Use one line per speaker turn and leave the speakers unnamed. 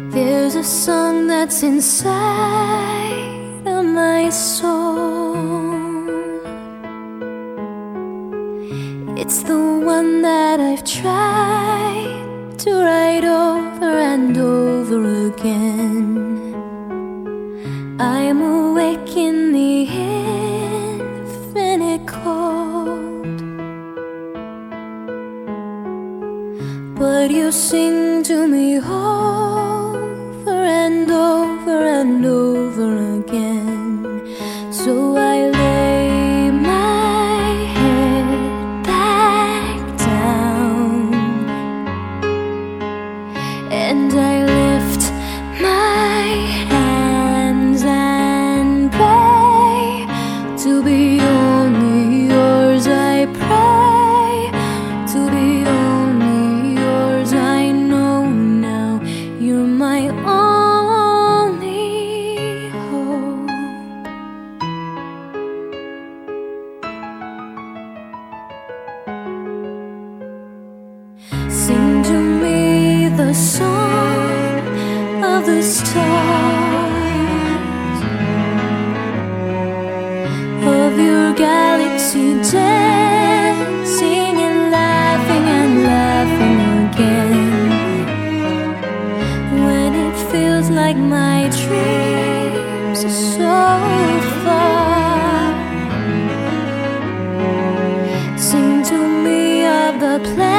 There's a song that's inside of my soul. It's the one that I've tried to write over and over again. I'm awake in the infinite cold, but you sing to me over and over and over again. So I lay my head back down and I lift my hands and pray to be only yours. I pray to be only yours. I know now you're my only hope. Sing to me the song of the stars, of your galaxy dancing and laughing again. When it feels like my dreams are so far, sing to me of the place